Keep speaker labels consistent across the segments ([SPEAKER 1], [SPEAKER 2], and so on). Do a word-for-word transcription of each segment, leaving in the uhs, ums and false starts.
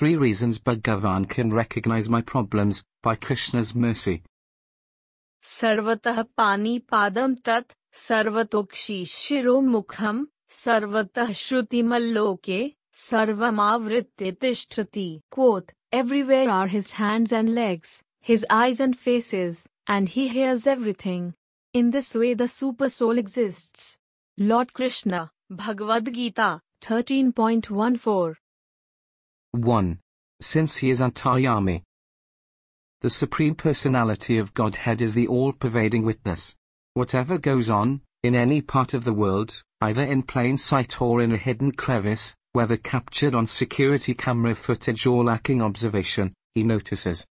[SPEAKER 1] Three reasons Bhagavan can recognize my problems, by Krishna's mercy.
[SPEAKER 2] सर्वतः पानी पादम तत् सर्वतोक्षी शिरोमुखम सर्वतः श्रुतिमल्लोके सर्वमावृत्य तिष्ठति. Quote, everywhere are his hands and legs, his eyes and faces, and he hears everything. In this way the super soul exists. Lord Krishna, Bhagavad Gita, thirteen point fourteen.
[SPEAKER 1] one. Since he is Antaryami. The Supreme Personality of Godhead is the all-pervading witness. Whatever goes on, in any part of the world, either in plain sight or in a hidden crevice, whether captured on security camera footage or lacking observation, he notices.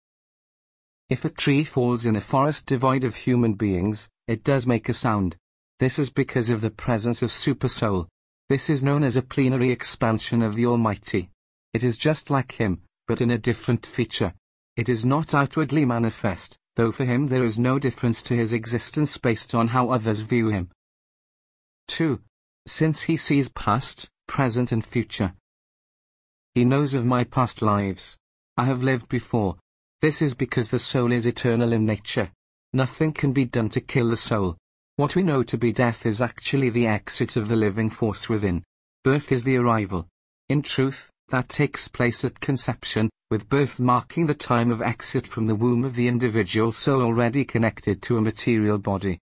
[SPEAKER 1] If a tree falls in a forest devoid of human beings, it does make a sound. This is because of the presence of Super Soul. This is known as a plenary expansion of the Almighty. It is just like him, but in a different feature. It is not outwardly manifest, though for him there is no difference to his existence based on how others view him. two. Since he sees past, present and future. He knows of my past lives. I have lived before. This is because the soul is eternal in nature. Nothing can be done to kill the soul. What we know to be death is actually the exit of the living force within. Birth is the arrival. In truth, that takes place at conception, with birth marking the time of exit from the womb of the individual soul already connected to a material body.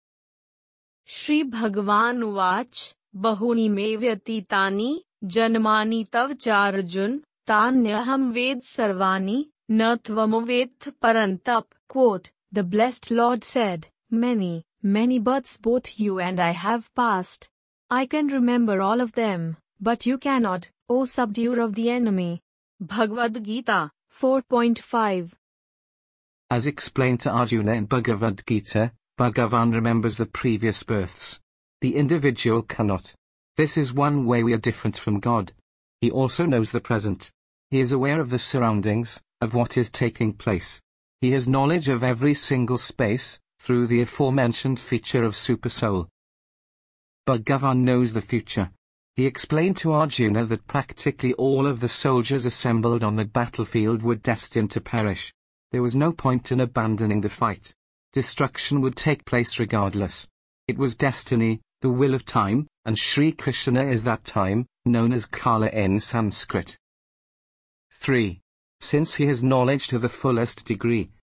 [SPEAKER 2] Shri Bhagavan Uvach, Bahuni me vyatitani, janmani tav charjun, tanyaham ved sarvani, na tvam ved parantap. Quote, the blessed Lord said, many, many births both you and I have passed. I can remember all of them, but you cannot, O subduer of the enemy. Bhagavad Gita, four point five.
[SPEAKER 1] As explained to Arjuna in Bhagavad Gita, Bhagavan remembers the previous births. The individual cannot. This is one way we are different from God. He also knows the present. He is aware of the surroundings, of what is taking place. He has knowledge of every single space, through the aforementioned feature of Super Soul. Bhagavan knows the future. He explained to Arjuna that practically all of the soldiers assembled on the battlefield were destined to perish. There was no point in abandoning the fight. Destruction would take place regardless. It was destiny, the will of time, and Sri Krishna is that time, known as Kala in Sanskrit. three. Since he has knowledge to the fullest degree.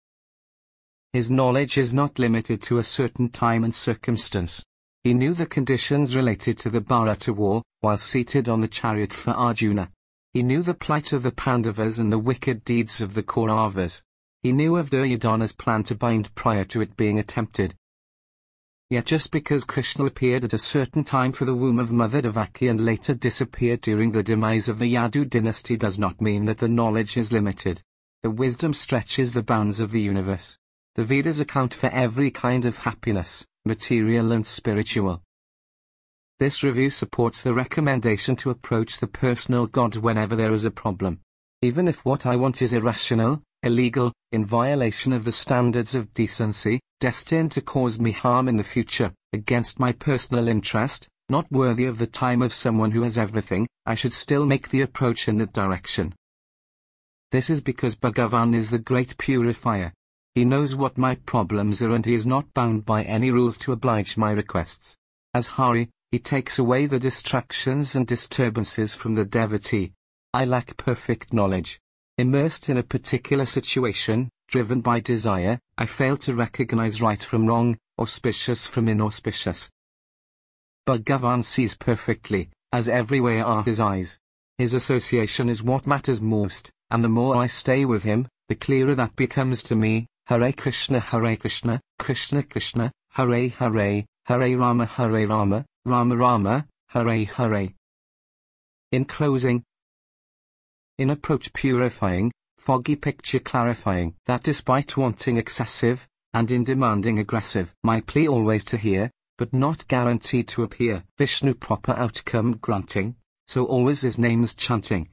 [SPEAKER 1] His knowledge is not limited to a certain time and circumstance. He knew the conditions related to the Bharata war, while seated on the chariot for Arjuna. He knew the plight of the Pandavas and the wicked deeds of the Kauravas. He knew of Duryodhana's plan to bind prior to it being attempted. Yet just because Krishna appeared at a certain time for the womb of Mother Devaki and later disappeared during the demise of the Yadu dynasty does not mean that the knowledge is limited. The wisdom stretches the bounds of the universe. The Vedas account for every kind of happiness, material and spiritual. This review supports the recommendation to approach the personal God whenever there is a problem. Even if what I want is irrational, illegal, in violation of the standards of decency, destined to cause me harm in the future, against my personal interest, not worthy of the time of someone who has everything, I should still make the approach in that direction. This is because Bhagavan is the great purifier. He knows what my problems are and he is not bound by any rules to oblige my requests. As Hari, he takes away the distractions and disturbances from the devotee. I lack perfect knowledge. Immersed in a particular situation, driven by desire, I fail to recognize right from wrong, auspicious from inauspicious. Bhagavan sees perfectly, as everywhere are his eyes. His association is what matters most, and the more I stay with him, the clearer that becomes to me. Hare Krishna, Hare Krishna, Krishna Krishna, Hare Hare, Hare Rama, Hare Rama, Rama Rama, Hare Hare. In closing, in approach purifying, foggy picture clarifying, that despite wanting excessive, and in demanding aggressive, my plea always to hear, but not guaranteed to appear, Vishnu proper outcome granting, so always his name's chanting.